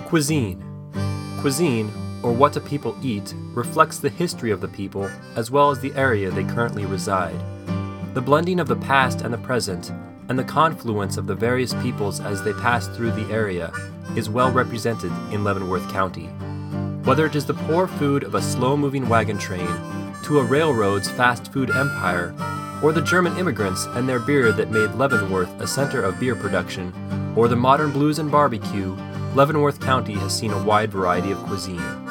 Cuisine. Cuisine, or what a people eat, reflects the history of the people as well as the area they currently reside. The blending of the past and the present, and the confluence of the various peoples as they pass through the area, is well represented in Leavenworth County. Whether it is the poor food of a slow-moving wagon train, to a railroad's fast food empire, or the German immigrants and their beer that made Leavenworth a center of beer production, or the modern blues and barbecue, Leavenworth County has seen a wide variety of cuisine.